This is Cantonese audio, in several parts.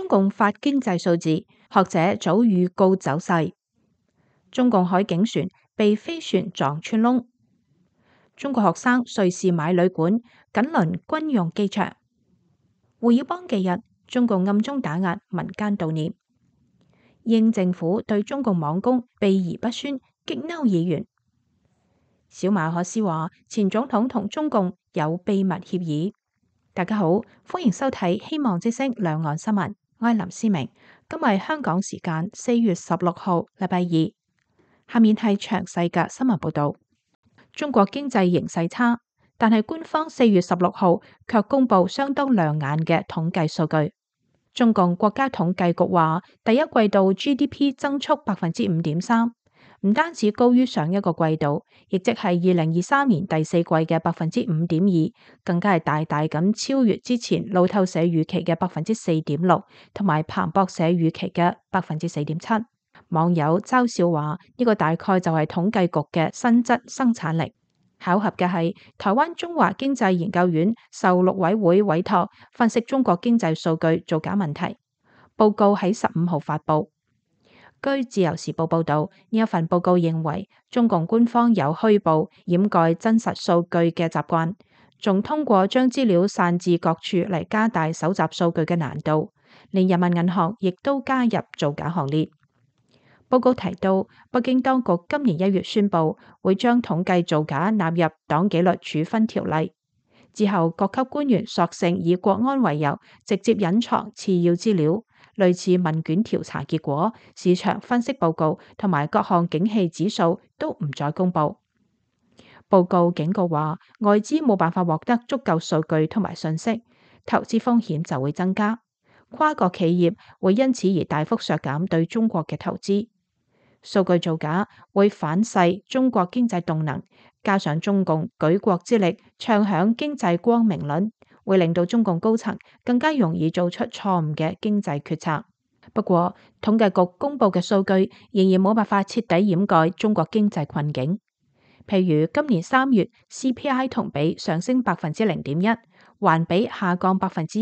中共發經濟數字，學者早預告走勢。中共海警船被飛船撞穿窿。中國學生瑞士買旅館，緊鄰軍用機場。胡耀邦忌日，中共暗中打壓民間悼念。英政府對中共網工避而不宣，激嬲議員。小馬可斯話前總統同中共有秘密協議。大家好，歡迎收睇希望之聲兩岸新聞，我係林思明。今日係香港時間4月16號，禮拜二。下面係詳細嘅新聞報道。中國經濟形勢差，但係官方4月16號卻公布相當亮眼嘅統計數據。中共國家統計局話，第一季度 GDP 增速5.3%，唔單止高於上一個季度，亦即係2023年第四季嘅5.2%，更加係大大咁超越之前路透社預期嘅4.6%，同埋彭博社預期嘅4.7%。網友嘲笑話，呢個大概就係統計局嘅新質生產力。巧合嘅係，台灣中華經濟研究院受陸委會委託分析中國經濟數據造假問題，報告喺15號發布。據自由時報報道，呢一份報告認為，中共官方有虛報掩蓋真實數據嘅習慣，仲通過將資料散至各處嚟加大搜集數據嘅難度，連人民銀行亦都加入造假行列。報告提到，北京當局今年1月宣布會將統計造假納入黨紀律處分條例，之後各級官員索性以國安為由，直接隱藏次要資料，類似問卷調查結果、市場分析報告同埋各項景氣指數都唔再公布。報告警告話，外資冇辦法獲得足夠數據同埋信息，投資風險就會增加，跨國企業會因此而大幅削減對中國嘅投資。數據造假會反噬中國經濟動能，加上中共舉國之力唱響經濟光明論，會令到中共高層更加容易做出錯誤嘅經濟決策。不過，統計局公布嘅數據仍然冇辦法徹底掩蓋中國經濟困境。譬如今年3月 CPI 同比上升0.1%，環比下降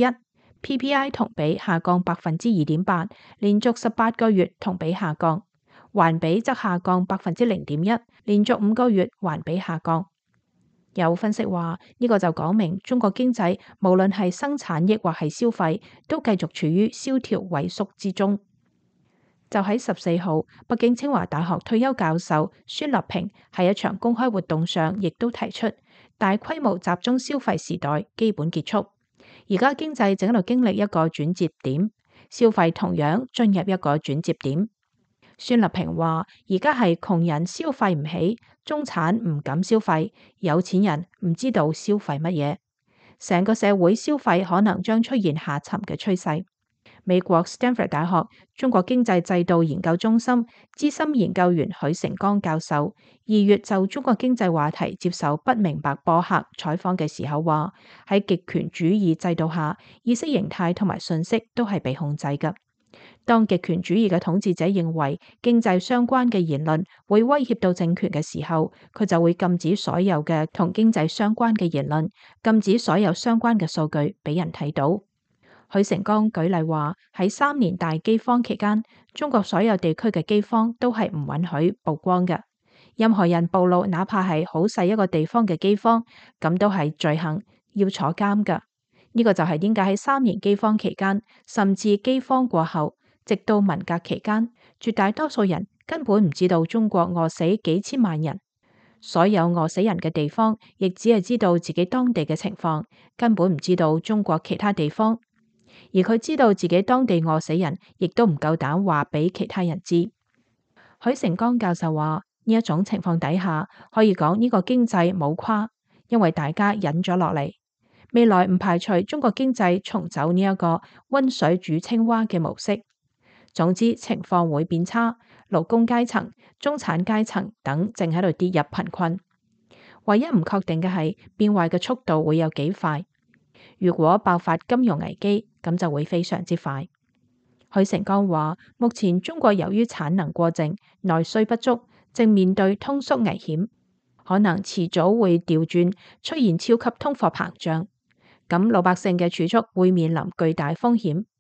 1%；PPI 同比下降2.8%，連續18個月同比下降。環比則下降0.1%，連續5個月環比下降。有分析話，呢個就講明中國經濟無論係生產抑或係消費，都繼續處於蕭條萎縮之中。就喺14號，北京清華大學退休教授孫立平喺一場公開活動上，亦都提出大規模集中消費時代基本結束，而家經濟正喺度經歷一個轉折點，消費同樣進入一個轉折點。孫立平話：而家係窮人消費唔起，中產唔敢消費，有錢人唔知道消費乜嘢，成個社會消費可能將出現下沉嘅趨勢。美國 Stanford 大學中國經濟制度研究中心資深研究員許成剛教授2月就中國經濟話題接受不明白播客採訪嘅時候話：喺極權主義制度下，意識形態同埋信息都係被控制嘅。當極權主義嘅統治者認為經濟相關嘅言論會威脅到政權嘅時候，佢就會禁止所有嘅同經濟相關嘅言論，禁止所有相關嘅數據俾人睇到。許成剛舉例話，喺3年大饑荒期間，中國所有地區嘅饑荒都係唔允許曝光嘅。任何人暴露哪怕係好細一個地方嘅饑荒，咁都係罪行，要坐監㗎。呢個就係點解喺3年饑荒期間，甚至饑荒過後，直到文革期間，絕大多數人根本唔知道中國餓死幾千萬人。所有餓死人嘅地方，亦只係知道自己當地嘅情況，根本唔知道中國其他地方。而佢知道自己當地餓死人，亦都唔夠膽話俾其他人知。許成剛教授話：呢一種情況底下，可以講呢個經濟冇垮，因為大家忍咗落嚟。未來唔排除中國經濟重走呢一個溫水煮青蛙嘅模式。總之情況會變差，勞工階層、中產階層等正喺度跌入貧困。唯一唔確定嘅係變壞嘅速度會有幾快。如果爆發金融危機，咁就會非常之快。許成剛話：目前中國由於產能過剩、內需不足，正面對通縮危險，可能遲早會調轉出現超級通貨膨脹。咁老百姓嘅儲蓄會面臨巨大風險，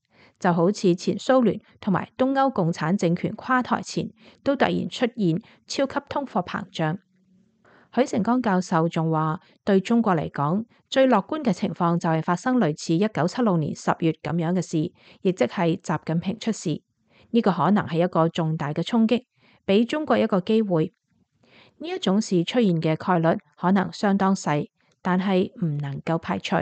就好似前蘇聯同埋東歐共產政權垮台前，都突然出現超級通貨膨脹。許成江教授仲話，對中國嚟講，最樂觀嘅情況就係發生類似1976年10月咁樣嘅事，亦即係習近平出事。呢個可能係一個重大嘅衝擊，俾中國一個機會。呢一種事出現嘅概率可能相當細，但係唔能夠排除。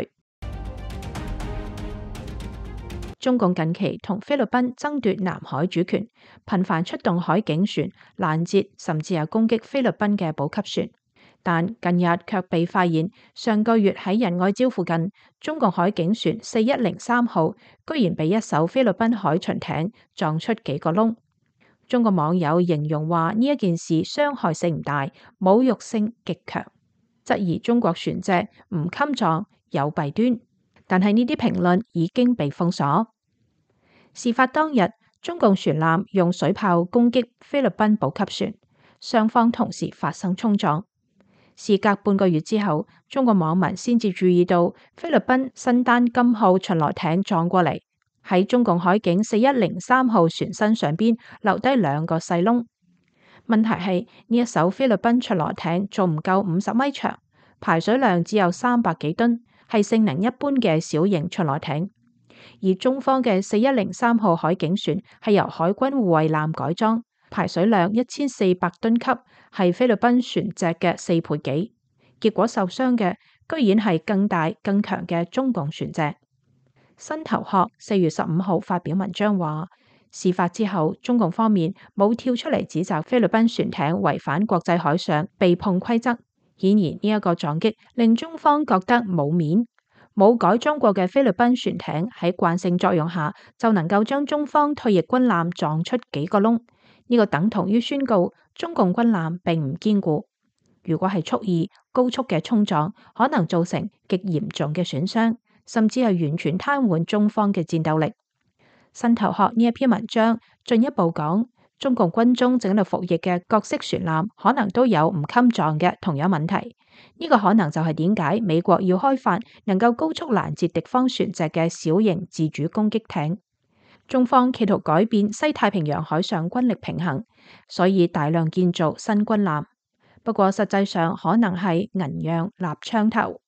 中共近期同菲律賓爭奪南海主權，頻繁出動海警船攔截，甚至係攻擊菲律賓嘅補給船。但近日卻被發現，上個月喺仁愛礁附近，中共海警船4103號居然被一艘菲律賓海巡艇撞出幾個窿。中國網友形容話，呢一件事傷害性唔大，侮辱性極強，質疑中國船隻唔襟撞有弊端。但係呢啲評論已經被封鎖。事發當日，中共船艦用水炮攻擊菲律賓補給船，雙方同時發生衝撞。事隔半個月之後，中國網民先至注意到菲律賓新丹金號巡邏艇撞過嚟，喺中共海警4103號船身上邊留低2個細窿。問題係呢一艘菲律賓巡邏艇仲唔夠50米長，排水量只有300幾噸，係性能一般嘅小型巡邏艇。而中方嘅4103號海警船係由海軍護衛艦改裝，排水量1400噸級，係菲律賓船隻嘅4倍幾。結果受傷嘅居然係更大更強嘅中共船隻。新頭殼4月15號發表文章話，事發之後，中共方面冇跳出嚟指責菲律賓船艇違反國際海上避碰規則，顯然呢一個撞擊令中方覺得冇面。冇改裝過嘅菲律賓船艇喺慣性作用下就能夠將中方退役軍艦撞出幾個窿，呢個等同於宣告中共軍艦並唔堅固。如果係蓄意高速嘅衝撞，可能造成極嚴重嘅損傷，甚至係完全癱瘓中方嘅戰鬥力。新頭殼呢一篇文章進一步講，中共軍中正喺度服役嘅各式船艦可能都有唔襟撞嘅同樣問題。呢個可能就係點解美國要開發能夠高速攔截敵方船隻嘅小型自主攻擊艇。中方企圖改變西太平洋海上軍力平衡，所以大量建造新軍艦。不過實際上可能係銀樣立槍頭。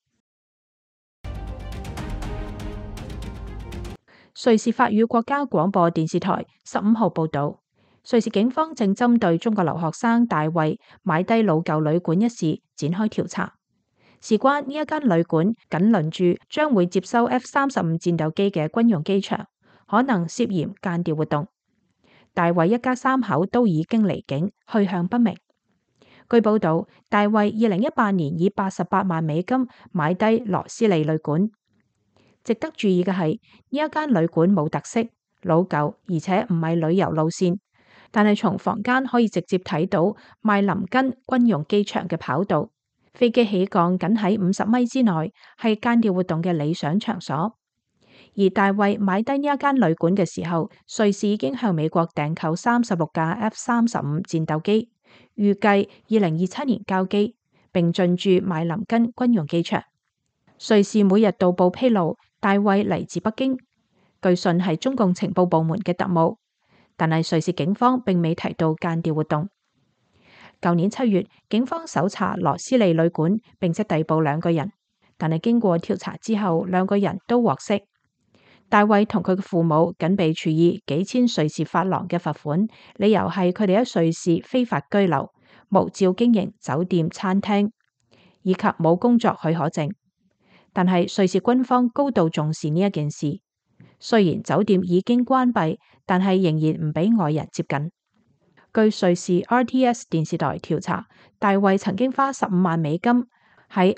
瑞士法語國家廣播電視台15號報道，瑞士警方正針對中國留學生大衛買低老舊旅館一事展開調查。事關呢一間旅館緊鄰住將會接收 F-35戰鬥機嘅軍用機場，可能涉嫌間諜活動。大衛一家3口都已經離境，去向不明。據報道，大衛2018年以88萬美金買低羅斯利旅館。值得注意嘅係，呢一間旅館冇特色、老舊，而且唔係旅遊路線，但係從房間可以直接睇到麥林根軍用機場嘅跑道，飛機起降僅喺50米之內，係間諜活動嘅理想場所。而大衛買低呢一間旅館嘅時候，瑞士已經向美國訂購36架 F-35戰鬥機，預計2027年交機，並進駐麥林根軍用機場。瑞士每日導報披露，大衛嚟自北京，據信係中共情報部門嘅特務，但係瑞士警方並未提到間諜活動。舊年7月，警方搜查羅斯利旅館，並且逮捕2個人，但係經過調查之後，2個人都獲釋。大衛同佢嘅父母僅被處以幾千瑞士法郎嘅罰款，理由係佢哋喺瑞士非法居留，無照經營酒店、餐廳，以及冇工作許可證。但係瑞士軍方高度重視呢一件事，雖然酒店已經關閉，但係仍然唔俾外人接近。據瑞士 RTS 電視台調查，大衛曾經花15萬美金喺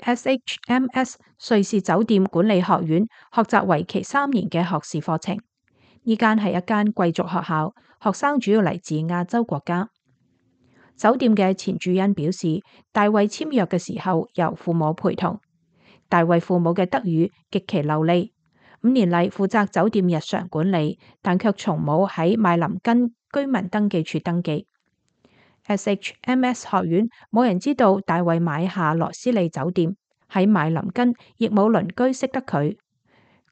SHMS 瑞士酒店管理學院學習為期3年嘅學士課程。呢間係一間貴族學校，學生主要嚟自亞洲國家。酒店嘅前主人表示，大衛簽約嘅時候由父母陪同。大衛父母嘅德語極其流利，5年嚟負責酒店日常管理，但卻從冇喺麥林根居民登記處登記。SHMS 學院冇人知道大衛買下羅斯利酒店，喺麥林根亦冇鄰居識得佢。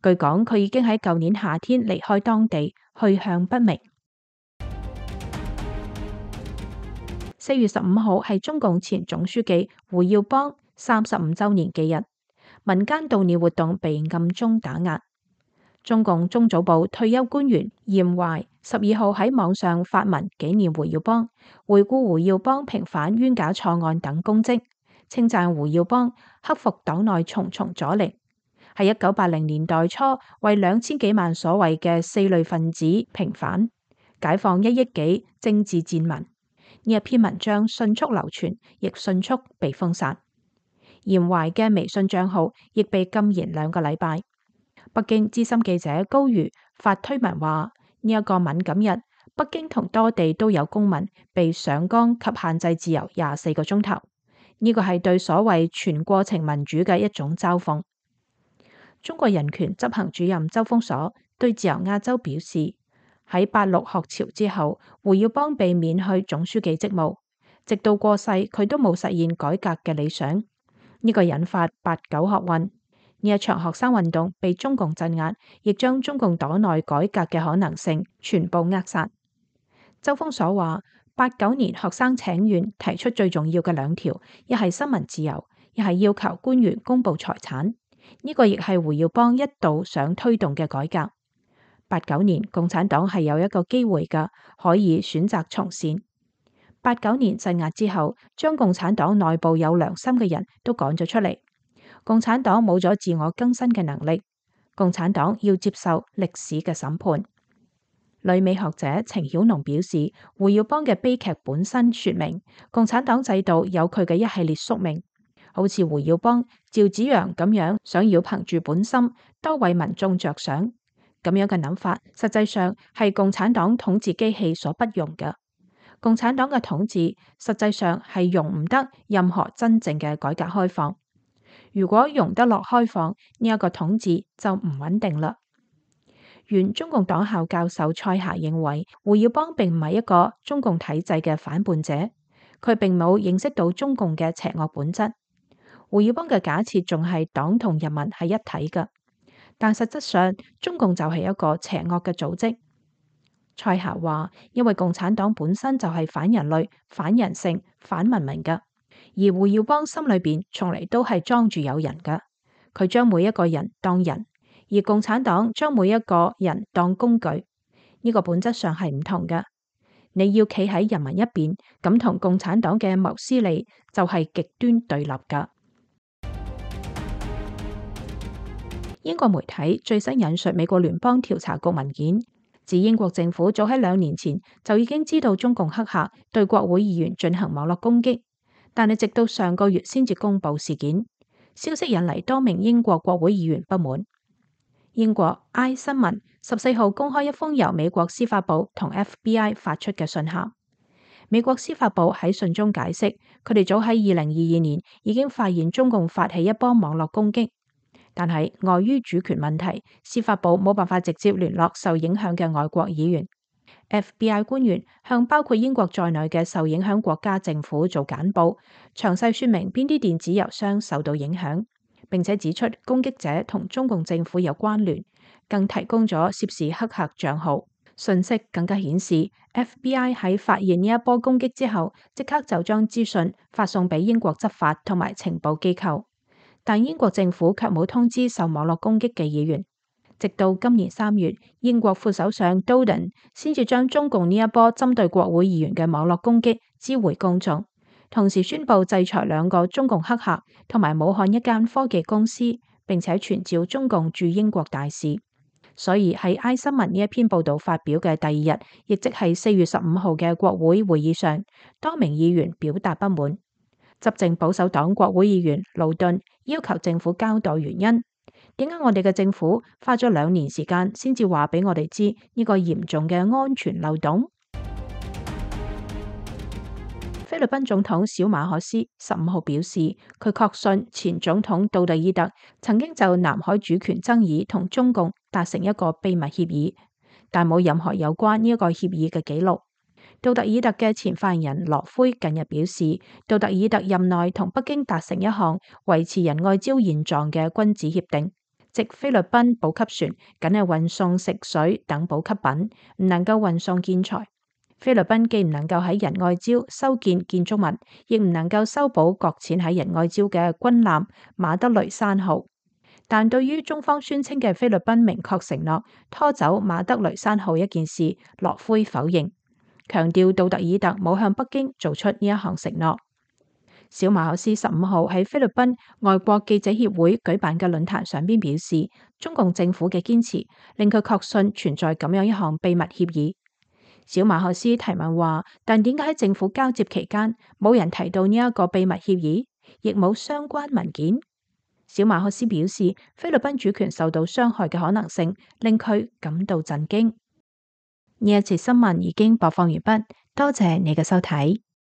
據講，佢已經喺舊年夏天離開當地，去向不明。4月15號係中共前總書記胡耀邦35週年忌日，民間悼念活動被暗中打壓。中共中組部退休官員嚴懷12號喺網上發文紀念胡耀邦，回顧胡耀邦平反冤假錯案等功績，稱讚胡耀邦克服黨內重重阻力，喺1980年代初為2000幾萬所謂嘅四類分子平反，解放1億幾政治賤民。呢一篇文章迅速流傳，亦迅速被封殺。嚴懷嘅微信賬號亦被禁言2個禮拜。北京資深記者高瑜發推文話：呢一個敏感日，北京同多地都有公民被上綱及限制自由24個鐘頭。呢個係對所謂全過程民主嘅一種嘲諷。中國人權執行主任周鋒鎖對自由亞洲表示：喺86學潮之後，胡耀邦被免去總書記職務，直到過世佢都冇實現改革嘅理想。呢個引發89學運。呢一場學生運動被中共鎮壓，亦將中共黨內改革嘅可能性全部扼殺。周鋒鎖話：89年學生請願提出最重要嘅2條，一係新聞自由，一係要求官員公布財產。呢個亦係胡耀邦一度想推動嘅改革。89年共產黨係有一個機會㗎，可以選擇從善。89年鎮壓之後，將共產黨內部有良心嘅人都趕咗出嚟。共產黨冇咗自我更新嘅能力，共產黨要接受歷史嘅審判。旅美學者程曉農表示，胡耀邦嘅悲劇本身說明共產黨制度有佢嘅一系列宿命，好似胡耀邦、趙紫陽咁樣想要憑住本心多為民眾着想，咁樣嘅諗法實際上係共產黨統治機器所不容嘅。共產黨嘅統治實際上係容唔得任何真正嘅改革開放。如果容得落開放，呢一個統治就唔穩定啦。原中共黨校教授蔡霞認為，胡耀邦並唔係一個中共體制嘅反叛者，佢並冇認識到中共嘅邪惡本質。胡耀邦嘅假設仲係黨同人民係一體嘅，但實質上中共就係一個邪惡嘅組織。蔡霞話，因為共產黨本身就係反人類、反人性、反文明嘅。而胡耀邦心裏邊從嚟都係裝住有人㗎，佢將每一個人當人，而共產黨將每一個人當工具，呢個本質上係唔同㗎。你要企喺人民一邊，咁同共產黨嘅謀私利就係極端對立㗎。英國媒體最新引述美國聯邦調查局文件，指英國政府早喺2年前就已經知道中共黑客對國會議員進行網絡攻擊。但係直到上個月先至公佈事件，消息引嚟多名英國國會議員不滿。英國 I 新聞14號公開一封由美國司法部同 FBI 發出嘅信函。美國司法部喺信中解釋，佢哋早喺2022年已經發現中共發起一波網絡攻擊，但係礙於主權問題，司法部冇辦法直接聯絡受影響嘅外國議員。FBI 官員向包括英國在內嘅受影響國家政府做簡報，詳細說明邊啲電子郵箱受到影響，並且指出攻擊者同中共政府有關聯，更提供咗涉事黑客賬號。信息更加顯示 FBI 喺發現呢一波攻擊之後，即刻就將資訊發送俾英國執法同埋情報機構，但英國政府卻冇通知受網絡攻擊嘅議員。直到今年3月，英國副首相 Dowden 先至將中共呢一波針對國會議員嘅網絡攻擊知會公眾，同時宣布制裁2個中共黑客同埋武漢一間科技公司，並且傳召中共駐英國大使。所以喺 I 新聞呢一篇報道發表嘅第2日，亦即係4月15號嘅國會會議上，多名議員表達不滿。執政保守黨國會議員勞頓要求政府交代原因。點解我哋嘅政府花咗2年時間先至話俾我哋知呢個嚴重嘅安全漏洞？菲律賓總統小馬可斯15號表示，佢確信前總統杜特爾特曾經就南海主權爭議同中共達成一個秘密協議，但冇任何有關呢一個協議嘅記錄。杜特爾特嘅前發言人羅輝近日表示，杜特爾特任內同北京達成一項維持仁愛礁現狀嘅君子協定， 即菲律賓補給船僅係運送食水等補給品，唔能夠運送建材。菲律賓既唔能夠喺仁愛礁修建建築物，亦唔能夠修補擱淺喺仁愛礁嘅軍艦馬德雷山號。但對於中方宣稱嘅菲律賓明確承諾拖走馬德雷山號一件事，落灰否認，強調杜特爾特冇向北京做出呢一項承諾。小馬可斯15號喺菲律賓外國記者協會舉辦嘅論壇上邊表示，中共政府嘅堅持令佢確信存在咁樣一項秘密協議。小馬可斯提問話，但點解喺政府交接期間冇人提到呢一個秘密協議，亦冇相關文件？小馬可斯表示，菲律賓主權受到傷害嘅可能性令佢感到震驚。呢一節新聞已經播放完畢，多謝你嘅收睇。